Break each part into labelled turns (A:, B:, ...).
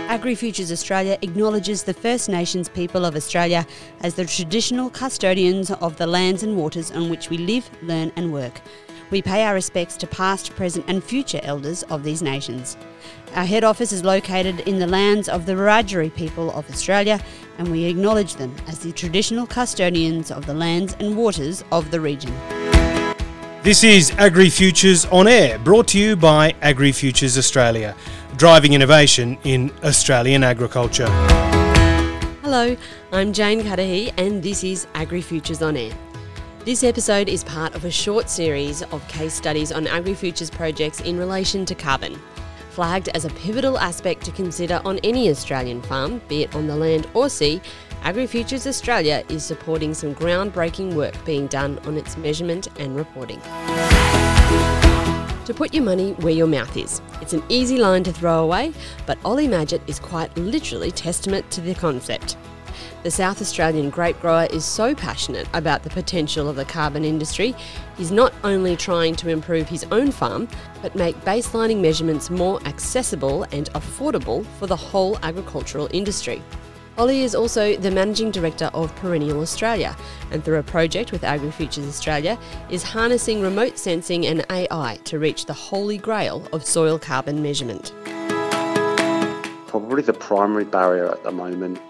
A: AgriFutures Australia acknowledges the First Nations people of Australia as the traditional custodians of the lands and waters on which we live, learn and work. We pay our respects to past, present and future elders of these nations. Our head office is located in the lands of the Wiradjuri people of Australia, and we acknowledge them as the traditional custodians of the lands and waters of the region.
B: This is AgriFutures On Air, brought to you by AgriFutures Australia, driving innovation in Australian agriculture.
C: Hello, I'm Jane Cudahy and this is AgriFutures On Air. This episode is part of a short series of case studies on AgriFutures projects in relation to carbon. Flagged as a pivotal aspect to consider on any Australian farm, be it on the land or sea, AgriFutures Australia is supporting some groundbreaking work being done on its measurement and reporting. To put your money where your mouth is. It's an easy line to throw away, but Ollie Madgett is quite literally testament to the concept. The South Australian grape grower is so passionate about the potential of the carbon industry, he's not only trying to improve his own farm, but make baselining measurements more accessible and affordable for the whole agricultural industry. Ollie is also the Managing Director of Perennial Australia, and through a project with AgriFutures Australia, is harnessing remote sensing and AI to reach the holy grail of soil carbon measurement.
D: Probably the primary barrier at the moment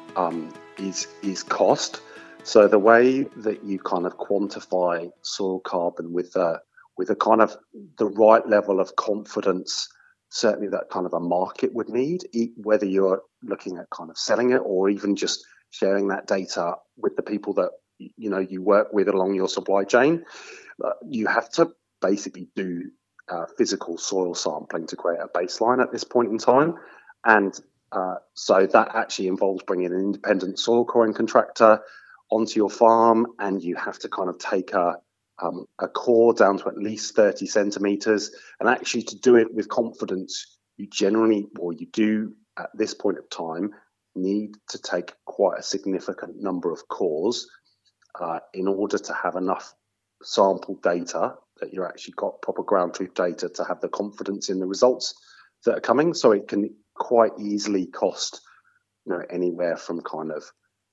D: is cost. So the way that you kind of quantify soil carbon with a kind of the right level of confidence, certainly that kind of a market would need, whether you're looking at kind of selling it or even just sharing that data with the people that you work with along your supply chain, you have to basically do physical soil sampling to create a baseline at this point in time. And so that actually involves bringing an independent soil coring contractor onto your farm, and you have to kind of take a core down to at least 30 centimetres. And actually to do it with confidence, you do at this point of time need to take quite a significant number of cores in order to have enough sample data that you've actually got proper ground truth data to have the confidence in the results that are coming. So it can quite easily cost anywhere from kind of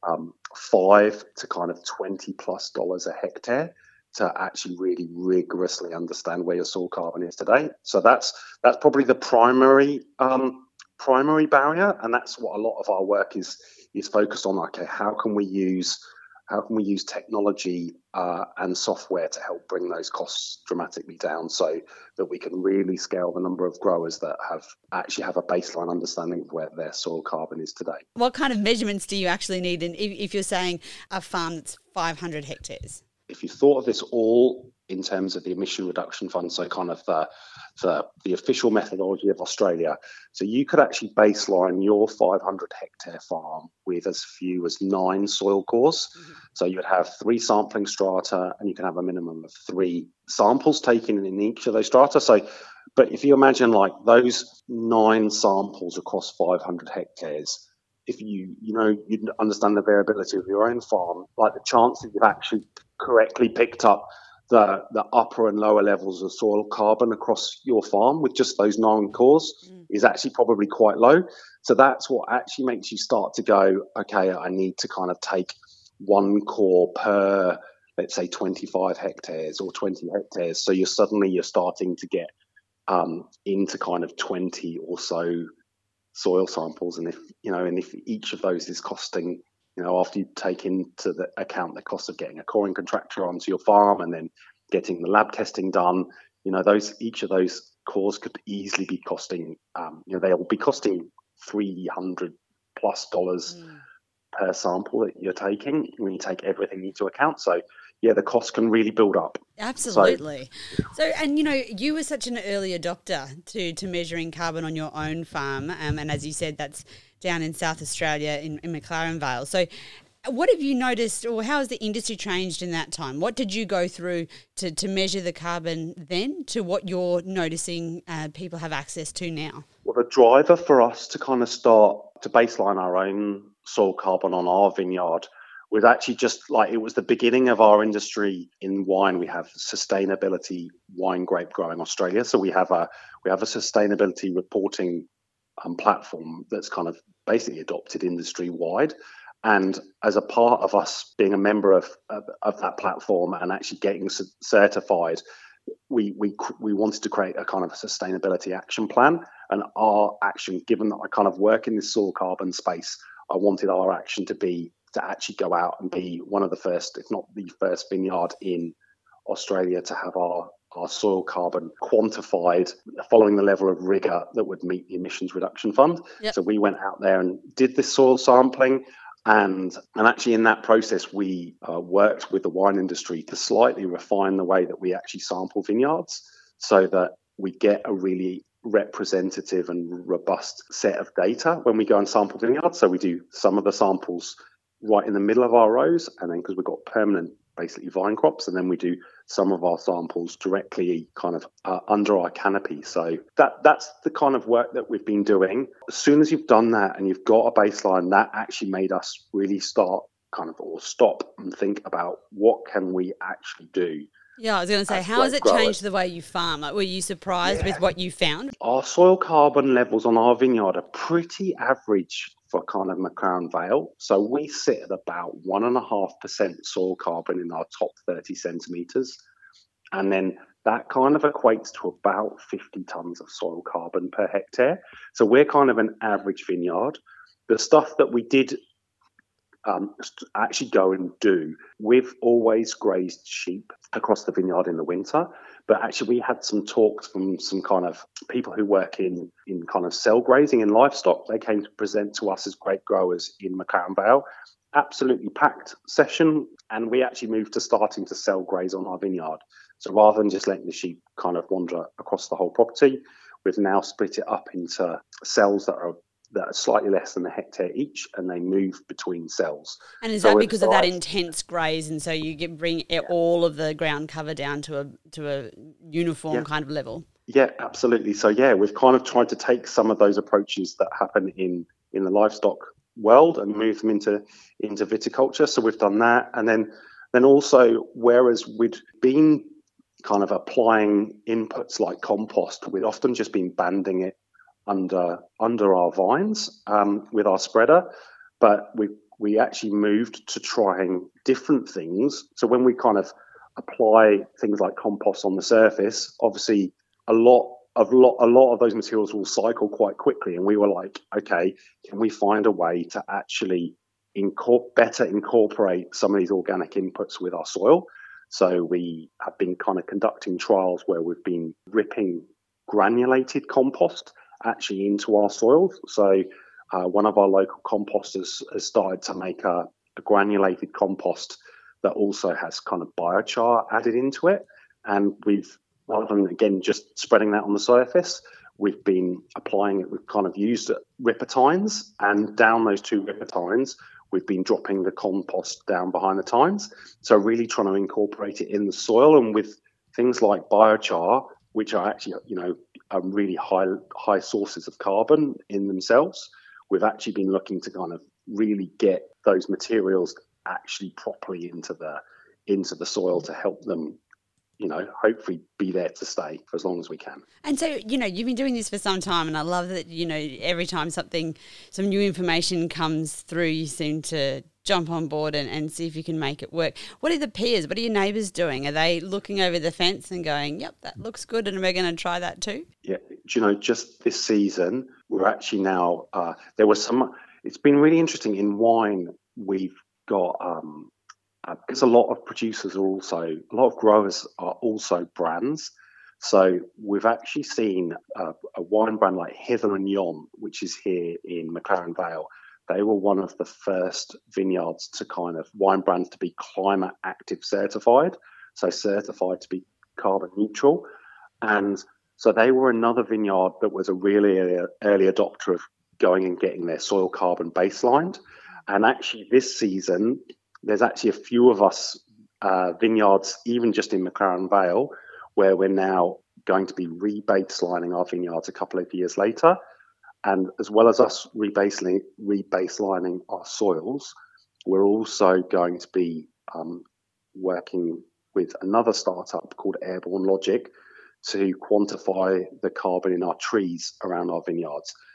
D: $5 to kind of $20+ a hectare to actually really rigorously understand where your soil carbon is today. So that's probably the primary barrier, and that's what a lot of our work is focused on. Okay, how can we use technology and software to help bring those costs dramatically down, so that we can really scale the number of growers that actually have a baseline understanding of where their soil carbon is today.
A: What kind of measurements do you actually need if you're saying a farm that's 500 hectares?
D: If you thought of this all in terms of the emission reduction fund, so kind of the official methodology of Australia, so you could actually baseline your 500 hectare farm with as few as 9 soil cores. Mm-hmm. So you'd have 3 sampling strata, and you can have a minimum of 3 samples taken in each of those strata. So, but if you imagine like those 9 samples across 500 hectares, if you understand the variability of your own farm, like the chance that you've actually correctly picked up the upper and lower levels of soil carbon across your farm with just those 9 cores is actually probably quite low. So that's what actually makes you start to go, okay, I need to kind of take 1 core per, let's say, 25 hectares or 20 hectares. So you're starting to get into kind of 20 or so soil samples, and if each of those is costing, after you take into the account the cost of getting a coring contractor onto your farm and then getting the lab testing done, each of those cores could easily be costing, they'll be costing $300+ per sample that you're taking when you take everything into account. So yeah, the cost can really build up.
A: Absolutely. So and you were such an early adopter to measuring carbon on your own farm, and as you said, that's down in South Australia in McLaren Vale. So what have you noticed, or how has the industry changed in that time? What did you go through to measure the carbon then to what you're noticing people have access to now?
D: Well, the driver for us to kind of start to baseline our own soil carbon on our vineyard was actually just like, it was the beginning of our industry in wine. We have Sustainability Wine Grape Growing Australia. So we have a sustainability reporting platform that's kind of basically adopted industry wide. And as a part of us being a member of that platform and actually getting certified, we wanted to create a kind of a sustainability action plan. And our action, given that I kind of work in this soil carbon space, I wanted our action to actually go out and be one of the first, if not the first vineyard in Australia to have our soil carbon quantified following the level of rigour that would meet the Emissions Reduction Fund.
A: Yep.
D: So we went out there and did this soil sampling. And actually in that process, we worked with the wine industry to slightly refine the way that we actually sample vineyards so that we get a really representative and robust set of data when we go and sample vineyards. So we do some of the samples right in the middle of our rows, and then because we've got permanent basically vine crops, and then we do some of our samples directly kind of under our canopy. So that's the kind of work that we've been doing. As soon as you've done that and you've got a baseline, that actually made us really start or stop and think about what can we actually do.
A: Yeah, I was going to say, how has it changed the way you farm? Like, were you surprised with what you found?
D: Our soil carbon levels on our vineyard are pretty average for kind of McLaren Vale. So we sit at about 1.5% soil carbon in our top 30 centimetres. And then that kind of equates to about 50 tonnes of soil carbon per hectare. So we're kind of an average vineyard. The stuff that we did actually go and do, we've always grazed sheep across the vineyard in the winter, but actually we had some talks from some kind of people who work in kind of cell grazing in livestock. They came to present to us as grape growers in McLaren Vale. Absolutely packed session, and we actually moved to starting to cell graze on our vineyard. So rather than just letting the sheep kind of wander across the whole property, we've now split it up into cells that are slightly less than a hectare each, and they move between cells.
A: And is that because of that intense graze, and so you bring all of the ground cover down to a uniform kind of level?
D: Yeah, absolutely. So we've kind of tried to take some of those approaches that happen in the livestock world and move them into viticulture. So we've done that, and then also, whereas we'd been kind of applying inputs like compost, we'd often just been banding it under our vines with our spreader, but we actually moved to trying different things. So when we kind of apply things like compost on the surface, obviously a lot of those materials will cycle quite quickly, and we were like, okay, can we find a way to actually better incorporate some of these organic inputs with our soil? So we have been kind of conducting trials where we've been ripping granulated compost actually into our soils. So one of our local composters has started to make a granulated compost that also has kind of biochar added into it. And we've, rather than again just spreading that on the surface, we've been applying it. We've kind of used ripper tines, and down those two ripper tines, we've been dropping the compost down behind the tines. So really trying to incorporate it in the soil, and with things like biochar, which are actually, really high sources of carbon in themselves. We've actually been looking to kind of really get those materials actually properly into the soil to help them, hopefully be there to stay for as long as we can.
A: And so, you've been doing this for some time, and I love that, every time some new information comes through, you seem to jump on board and see if you can make it work. What are the peers? What are your neighbours doing? Are they looking over the fence and going, yep, that looks good, and we're going to try that too?
D: Yeah, just this season, we're actually now, it's been really interesting in wine. We've got, because a lot of growers are also brands. So we've actually seen a wine brand like Hither and Yon, which is here in McLaren Vale. They were one of the first vineyards wine brands to be climate active certified, so certified to be carbon neutral. And so they were another vineyard that was a really early adopter of going and getting their soil carbon baselined. And actually this season, there's actually a few of us vineyards, even just in McLaren Vale, where we're now going to be rebaselining our vineyards a couple of years later. And as well as us rebaselining our soils, we're also going to be working with another startup called Airborne Logic to quantify the carbon in our trees around our vineyards.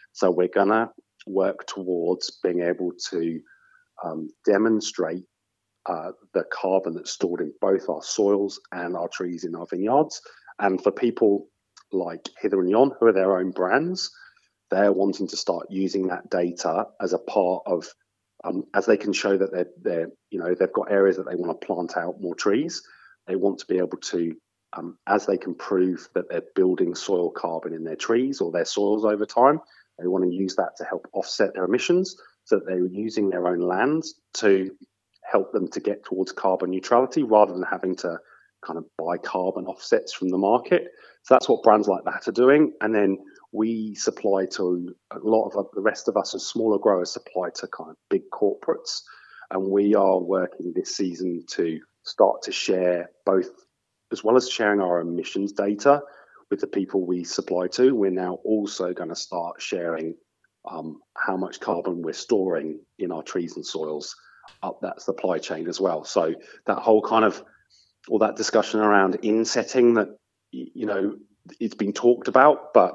D: So we're going to work towards being able to demonstrate the carbon that's stored in both our soils and our trees in our vineyards. And for people like Hither and Yon, who are their own brands, they're wanting to start using that data as a part of, as they can show that they've got areas that they want to plant out more trees. They want to be able to, as they can prove that they're building soil carbon in their trees or their soils over time, they want to use that to help offset their emissions, so that they're using their own lands to help them to get towards carbon neutrality rather than having to kind of buy carbon offsets from the market. So that's what brands like that are doing. And then we supply to a lot of the rest of us as smaller growers supply to kind of big corporates. And we are working this season to start to share both, as well as sharing our emissions data with the people we supply to, we're now also going to start sharing how much carbon we're storing in our trees and soils up that supply chain as well. So that whole kind of, all that discussion around insetting that, it's been talked about, but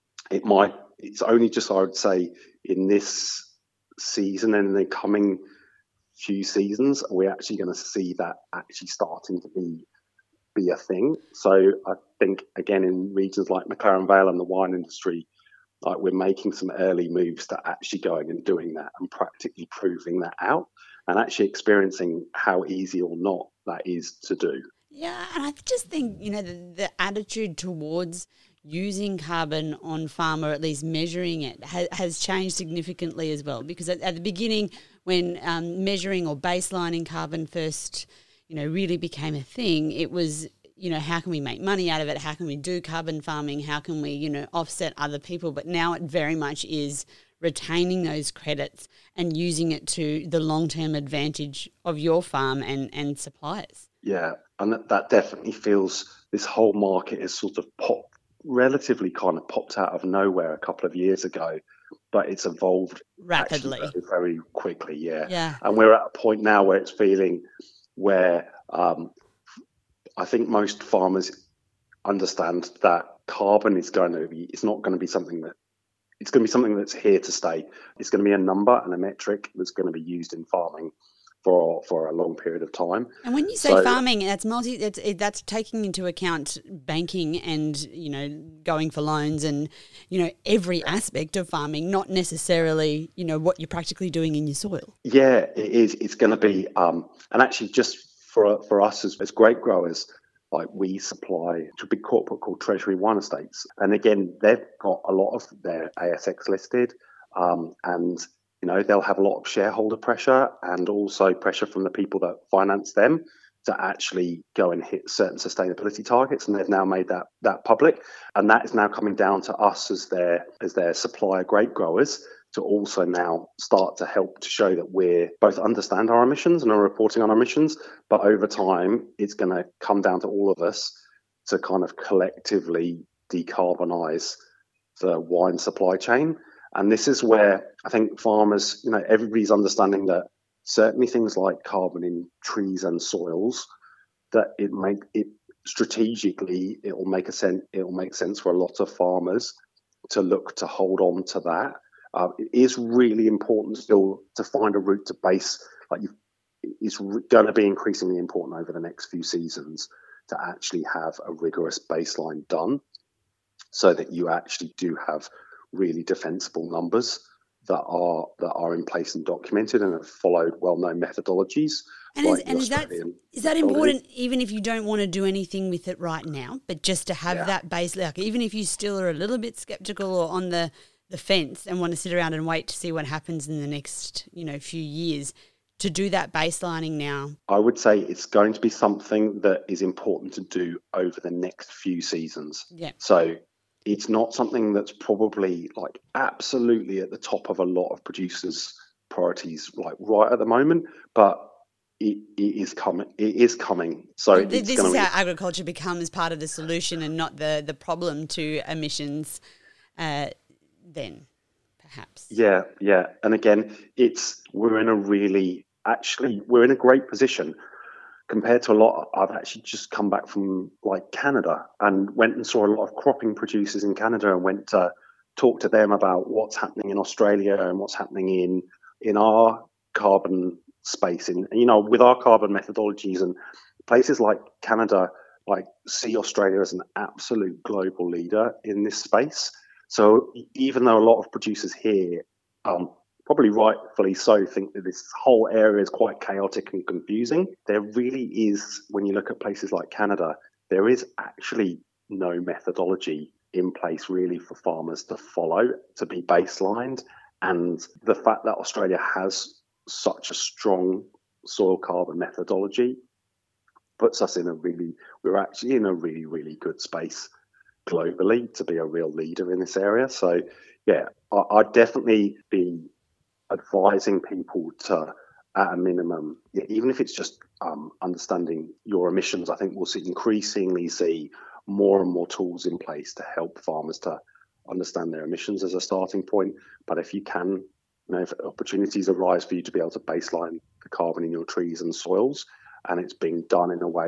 D: it's only just, I would say, in this season and in the coming few seasons, we're actually going to see that actually starting to be a thing. So I think, again, in regions like McLaren Vale and the wine industry, like we're making some early moves to actually going and doing that and practically proving that out and actually experiencing how easy or not that is to do.
A: Yeah, and I just think, the attitude towards using carbon on farm, or at least measuring it, has changed significantly as well. Because at the beginning, when measuring or baselining carbon first, really became a thing, it was, how can we make money out of it? How can we do carbon farming? How can we, offset other people? But now it very much is retaining those credits and using it to the long-term advantage of your farm and suppliers.
D: Yeah, and that definitely feels, this whole market has sort of relatively kind of popped out of nowhere a couple of years ago, but it's evolved
A: rapidly,
D: very, very quickly.
A: Yeah.
D: And we're at a point now where it's feeling where I think most farmers understand that carbon is it's not going to be something that, it's going to be something that's here to stay. It's going to be a number and a metric that's going to be used in farming for a long period of time.
A: And when you say farming, that's taking into account banking and, going for loans and, every aspect of farming, not necessarily, what you're practically doing in your soil.
D: Yeah, it is. It's going to be, and actually just for us as grape growers, like we supply to a big corporate called Treasury Wine Estates. And again, they've got a lot of their ASX listed, and they'll have a lot of shareholder pressure and also pressure from the people that finance them to actually go and hit certain sustainability targets. And they've now made that public. And that is now coming down to us as their supplier grape growers to also now start to help to show that we both understand our emissions and are reporting on our emissions. But over time, it's going to come down to all of us to kind of collectively decarbonise the wine supply chain. And this is where I think farmers, everybody's understanding that certainly things like carbon in trees and soils, that it strategically, it will make sense for a lot of farmers to look to hold on to that. It is really important still to find a route to base, it's going to be increasingly important over the next few seasons to actually have a rigorous baseline done so that you actually do have really defensible numbers that are in place and documented and have followed well-known methodologies.
A: And is that important, even if you don't want to do anything with it right now, but just to have that base, even if you still are a little bit skeptical or on the fence and want to sit around and wait to see what happens in the next, few years, to do that baselining now? I
D: would say it's going to be something that is important to do over the next few seasons.
A: Yeah.
D: So it's not something that's probably absolutely at the top of a lot of producers' priorities right at the moment, but it is coming. It is coming. So
A: this is how agriculture becomes part of the solution and not the problem to emissions. Then, perhaps.
D: Yeah. And again, we're in a great position compared to a lot. I've actually just come back from Canada and went and saw a lot of cropping producers in Canada and went to talk to them about what's happening in Australia and what's happening in our carbon space. And with our carbon methodologies, and places like Canada see Australia as an absolute global leader in this space. So even though a lot of producers here, probably rightfully so, think that this whole area is quite chaotic and confusing, there really is, when you look at places like Canada, there is actually no methodology in place really for farmers to follow, to be baselined. And the fact that Australia has such a strong soil carbon methodology puts us we're actually in a really, really good space globally to be a real leader in this area. So yeah, I'd definitely be advising people to, at a minimum, even if it's just understanding your emissions. I think we'll increasingly see more and more tools in place to help farmers to understand their emissions as a starting point. But if you can, if opportunities arise for you to be able to baseline the carbon in your trees and soils, and it's being done in a way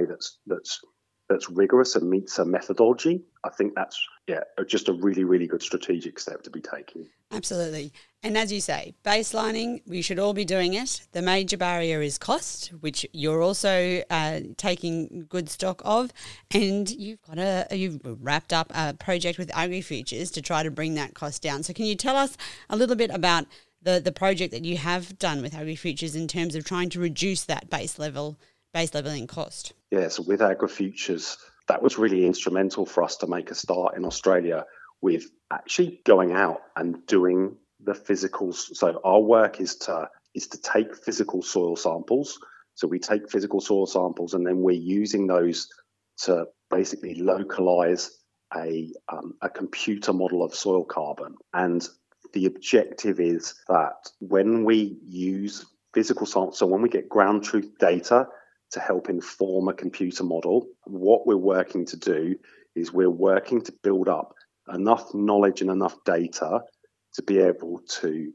D: that's rigorous and meets a methodology, I think that's just a really, really good strategic step to be taking.
A: Absolutely. And as you say, baselining, we should all be doing it. The major barrier is cost, which you're also taking good stock of. And you've wrapped up a project with AgriFutures to try to bring that cost down. So can you tell us a little bit about the project that you have done with AgriFutures in terms of trying to reduce that base level in cost?
D: Yeah, so with AgriFutures, that was really instrumental for us to make a start in Australia with actually going out and doing the physicals. So our work is to take physical soil samples. So we take physical soil samples and then we're using those to basically localize a computer model of soil carbon. And the objective is that when we use physical samples, so when we get ground truth data to help inform a computer model, what we're working to do is we're working to build up enough knowledge and enough data to be able to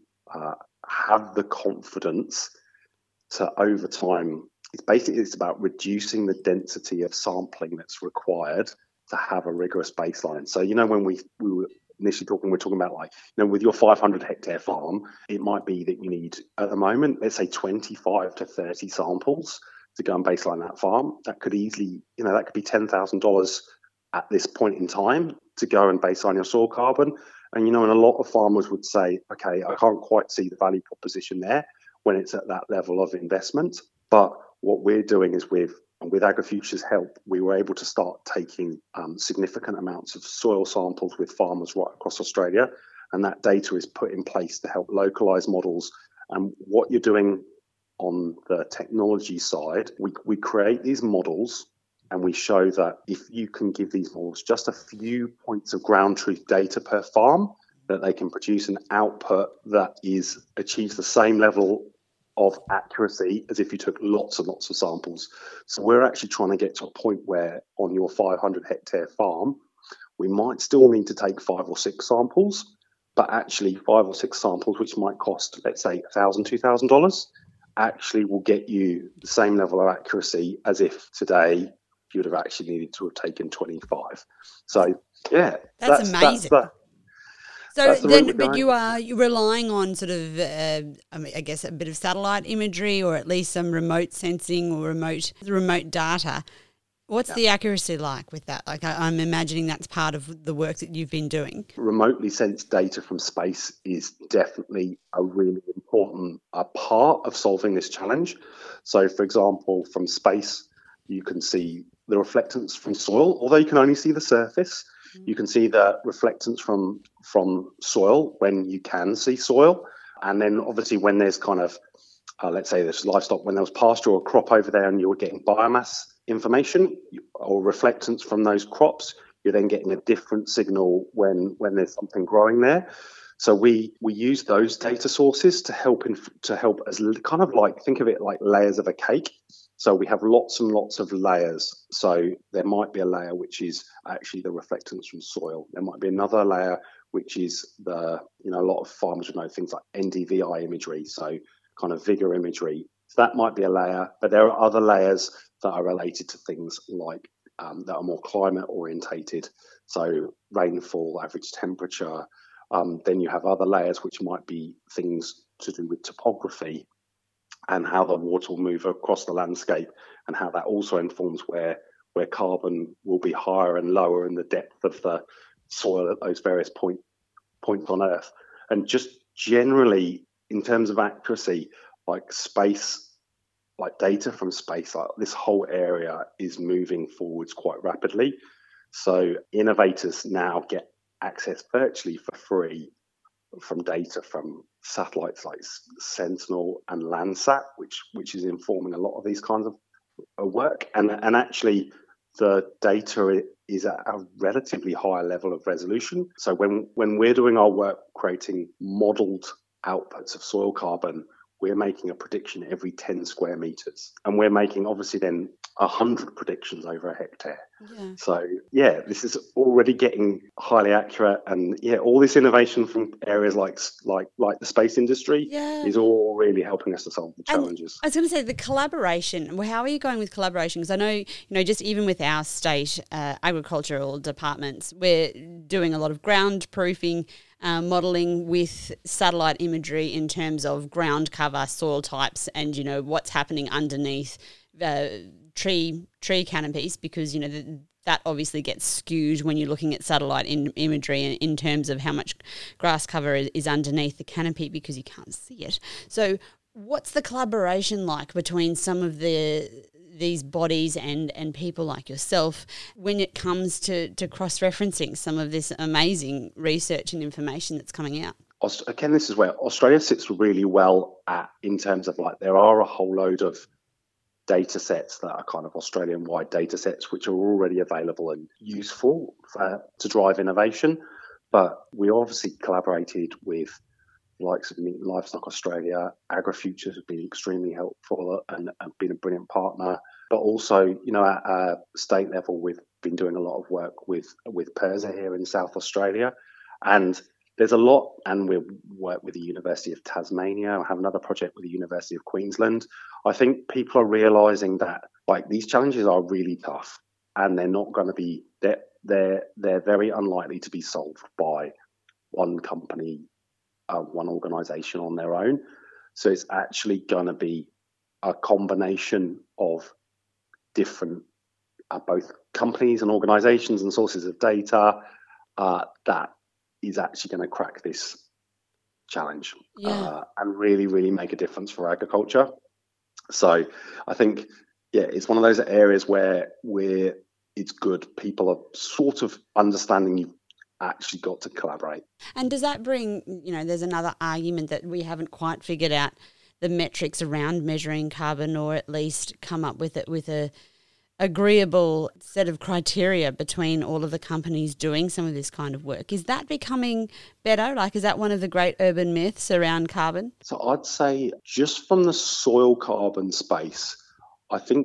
D: have the confidence to, over time, it's about reducing the density of sampling that's required to have a rigorous baseline. So, when we were initially we're talking about with your 500 hectare farm, it might be that you need, at the moment, let's say 25 to 30 samples to go and baseline that farm. That could easily, that could be $10,000 at this point in time to go and baseline your soil carbon. And, and a lot of farmers would say, okay, I can't quite see the value proposition there when it's at that level of investment. But what we're doing is with AgriFutures' help, we were able to start taking significant amounts of soil samples with farmers right across Australia. And that data is put in place to help localize models. And what you're doing on the technology side, we create these models and we show that if you can give these models just a few points of ground truth data per farm, that they can produce an output that achieves the same level of accuracy as if you took lots and lots of samples. So we're actually trying to get to a point where on your 500 hectare farm, we might still need to take 5 or 6 samples, but actually 5 or 6 samples, which might cost, let's say, $1,000, $2,000, actually will get you the same level of accuracy as if today you would have actually needed to have taken 25. So, yeah.
A: That's amazing. But you're relying on sort of, I guess, a bit of satellite imagery or at least some remote sensing or remote data. What's the accuracy like with that? I'm imagining that's part of the work that you've been doing.
D: Remotely sensed data from space is definitely a really important part of solving this challenge. So, for example, from space, you can see the reflectance from soil, although you can only see the surface. You can see the reflectance from soil when you can see soil. And then obviously when there's kind of, let's say there's livestock, when there was pasture or crop over there and you're getting biomass information or reflectance from those crops, you're then getting a different signal when there's something growing there. So we use those data sources to help as kind of think of it like layers of a cake. So we have lots and lots of layers. So there might be a layer which is actually the reflectance from soil. There might be another layer which is a lot of farmers would know things like NDVI imagery, so kind of vigor imagery. So that might be a layer, but there are other layers that are related to things like that are more climate orientated. So rainfall, average temperature, Then you have other layers which might be things to do with topography and how the water will move across the landscape, and how that also informs where carbon will be higher and lower in the depth of the soil at those various points on Earth. And just generally, in terms of accuracy, like space, like data from space, like this whole area is moving forwards quite rapidly. So innovators now get access virtually for free from data from satellites like Sentinel and Landsat, which is informing a lot of these kinds of work. And actually, the data is at a relatively high level of resolution. So when we're doing our work creating modelled outputs of soil carbon, we're making a prediction every 10 square metres. And we're making, obviously, then 100 predictions over a hectare.
A: Yeah.
D: So, this is already getting highly accurate. And, all this innovation from areas like the space industry is all really helping us to solve the challenges.
A: And I was going to say, the collaboration. How are you going with collaboration? Because I know, just even with our state agricultural departments, we're doing a lot of ground proofing, modelling with satellite imagery in terms of ground cover, soil types, and what's happening underneath tree canopies, because that obviously gets skewed when you're looking at satellite imagery in terms of how much grass cover is underneath the canopy, because you can't see it. So what's the collaboration like between some of these bodies and people like yourself when it comes to cross-referencing some of this amazing research and information that's coming out?
D: Again, this is where Australia sits really well in terms of there are a whole load of data sets that are kind of Australian-wide data sets which are already available and useful to drive innovation. But we obviously collaborated with the likes of Livestock Australia. AgriFutures have been extremely helpful and been a brilliant partner. But also, at a state level, we've been doing a lot of work with PIRSA here in South Australia. And there's a lot, and we work with the University of Tasmania. I have another project with the University of Queensland. I think people are realising that these challenges are really tough, and they're not going to be they're very unlikely to be solved by one company, one organisation on their own. So it's actually going to be a combination of different both companies and organisations and sources of data that is actually going to crack this challenge and really, really make a difference for agriculture. So I think, it's one of those areas where it's good. People are sort of understanding you've actually got to collaborate.
A: And does that bring, there's another argument that we haven't quite figured out the metrics around measuring carbon, or at least come up with it with a agreeable set of criteria between all of the companies doing some of this kind of work. Is that becoming better? Is that one of the great urban myths around carbon?
D: So I'd say just from the soil carbon space, I think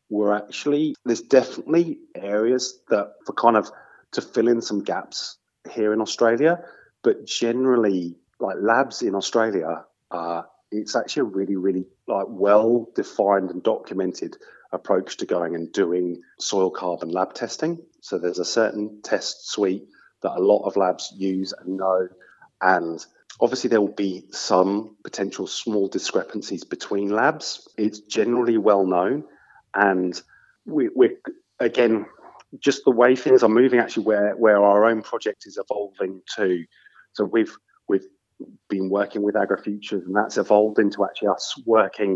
D: there's definitely areas that to fill in some gaps here in Australia, but generally labs in Australia, it's actually a really, really well-defined and documented approach to going and doing soil carbon lab testing. So there's a certain test suite that a lot of labs use and know, and obviously there will be some potential small discrepancies between labs. It's generally well known, and we're again, just the way things are moving, actually where our own project is evolving too. So we've been working with AgriFutures, and that's evolved into actually us working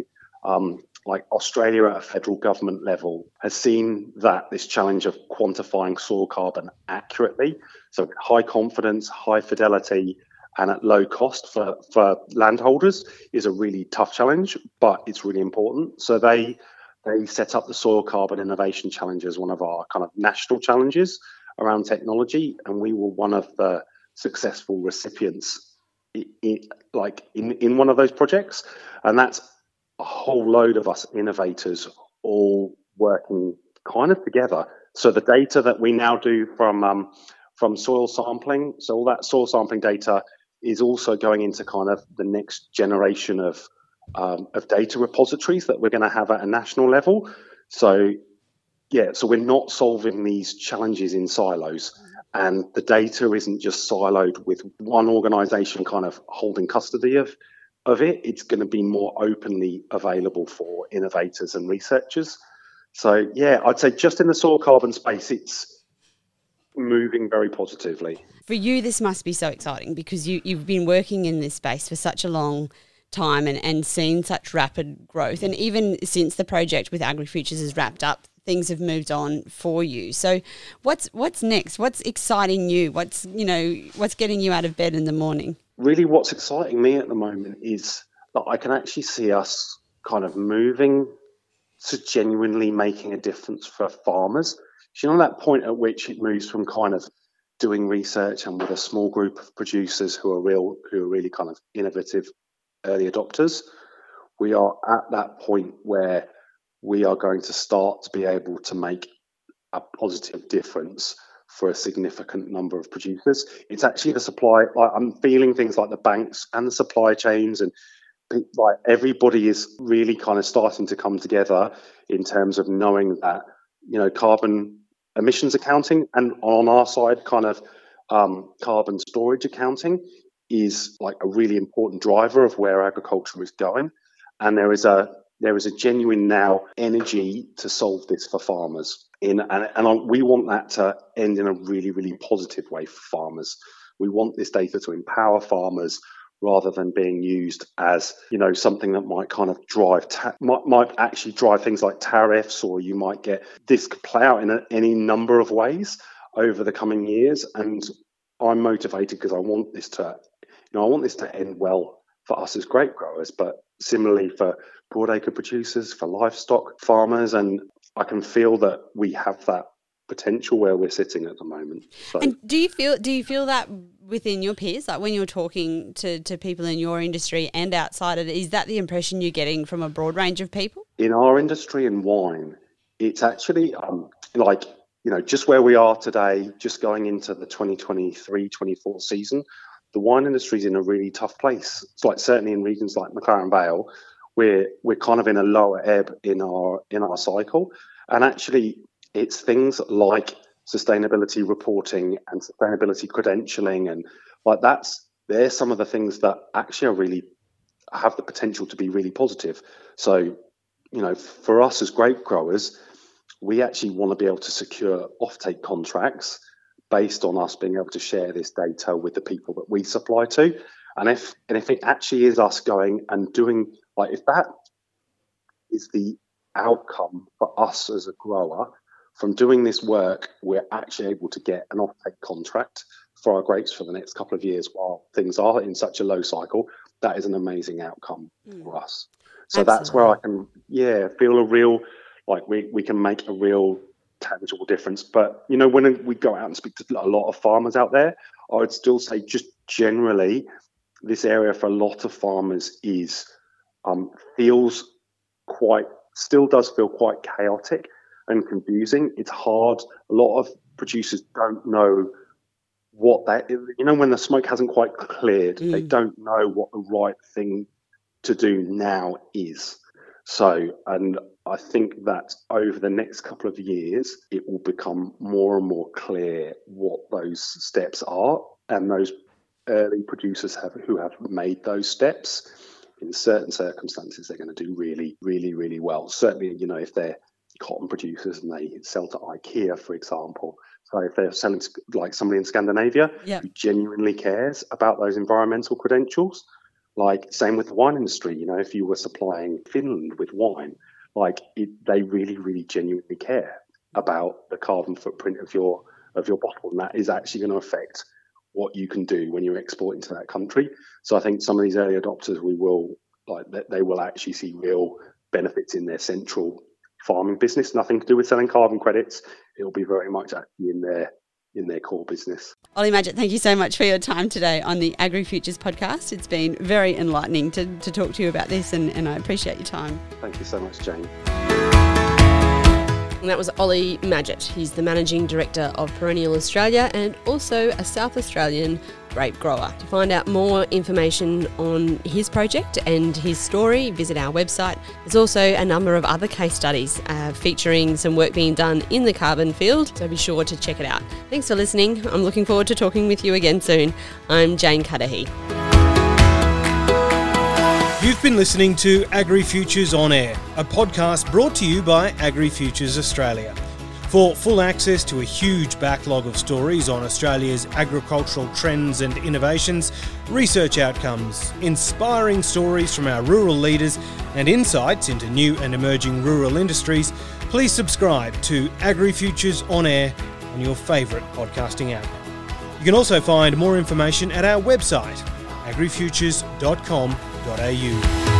D: Australia at a federal government level has seen that this challenge of quantifying soil carbon accurately, so high confidence, high fidelity, and at low cost for landholders is a really tough challenge, but it's really important. So they set up the Soil Carbon Innovation Challenge as one of our kind of national challenges around technology, and we were one of the successful recipients in one of those projects, and that's a whole load of us innovators all working kind of together. So the data that we now do from soil sampling, so all that soil sampling data is also going into kind of the next generation of data repositories that we're going to have at a national level. So we're not solving these challenges in silos, And the data isn't just siloed with one organisation kind of holding custody of it. It's going to be more openly available for innovators and researchers. So, yeah, I'd say just in the soil carbon space, it's moving very positively.
A: For you, this must be so exciting because you've been working in this space for such a long time and seen such rapid growth. And even since the project with AgriFutures has wrapped up, things have moved on for you. So what's next? What's exciting you? What's getting you out of bed in the morning? Really what's exciting me at the moment is that I can actually see us kind of moving to genuinely making a difference for farmers. You know, that point at which it moves from kind of doing research and with a small group of producers who are really kind of innovative early adopters. We are at that point where we are going to start to be able to make a positive difference for a significant number of producers. It's actually the supply, like I'm feeling things like the banks and the supply chains, and like everybody is really kind of starting to come together in terms of knowing that, you know, carbon emissions accounting and on our side kind of carbon storage accounting is like a really important driver of where agriculture is going. And there is a genuine now energy to solve this for farmers. We want that to end in a really, really positive way for farmers. We want this data to empower farmers rather than being used as, you know, something that might kind of might actually drive things like tariffs, or you might get this could play out in any number of ways over the coming years. And I'm motivated because I want this to end well for us as grape growers, but similarly for broadacre producers, for livestock farmers, and I can feel that we have that potential where we're sitting at the moment. So. And do you feel that within your peers, like when you're talking to people in your industry and outside of it, is that the impression you're getting from a broad range of people? In our industry in wine, it's actually like, you know, just where we are today, just going into the 2023-24 season, the wine industry is in a really tough place. It's like certainly in regions like McLaren Vale, we're kind of in a lower ebb in our cycle, and actually it's things like sustainability reporting and sustainability credentialing, and like they're some of the things that actually are really have the potential to be really positive. So, you know, for us as grape growers, we actually want to be able to secure offtake contracts based on us being able to share this data with the people that we supply to. And if it actually is us going and doing, like, if that is the outcome for us as a grower from doing this work, we're actually able to get an offtake contract for our grapes for the next couple of years while things are in such a low cycle. That is an amazing outcome for us. So Absolutely. That's where I can, feel a real, like we can make a real tangible difference. But, you know, when we go out and speak to a lot of farmers out there, I would still say just generally this area for a lot of farmers is still does feel quite chaotic and confusing. It's hard. A lot of producers don't know what that is. You know, when the smoke hasn't quite cleared, they don't know what the right thing to do now is. So, and I think that over the next couple of years, it will become more and more clear what those steps are, and those early producers who have made those steps, in certain circumstances, they're going to do really, really, really well. Certainly, you know, if they're cotton producers and they sell to IKEA, for example. So if they're selling to like somebody in Scandinavia who genuinely cares about those environmental credentials, like same with the wine industry, you know, if you were supplying Finland with wine, like they really, really genuinely care about the carbon footprint of your bottle, and that is actually going to affect what you can do when you're exporting to that country. So I think some of these early adopters, they will actually see real benefits in their central farming business. Nothing to do with selling carbon credits. It'll be very much actually in their core business. Ollie Madgett, thank you so much for your time today on the AgriFutures podcast. It's been very enlightening to talk to you about this, and I appreciate your time. Thank you so much, Jane.
C: And that was Ollie Madgett. He's the Managing Director of Perennial Australia and also a South Australian grape grower. To find out more information on his project and his story, visit our website. There's also a number of other case studies featuring some work being done in the carbon field, so be sure to check it out. Thanks for listening. I'm looking forward to talking with you again soon. I'm Jane Cudahy.
B: You've been listening to AgriFutures On Air, a podcast brought to you by AgriFutures Australia. For full access to a huge backlog of stories on Australia's agricultural trends and innovations, research outcomes, inspiring stories from our rural leaders, and insights into new and emerging rural industries, please subscribe to AgriFutures On Air on your favourite podcasting app. You can also find more information at our website, agrifutures.com.au.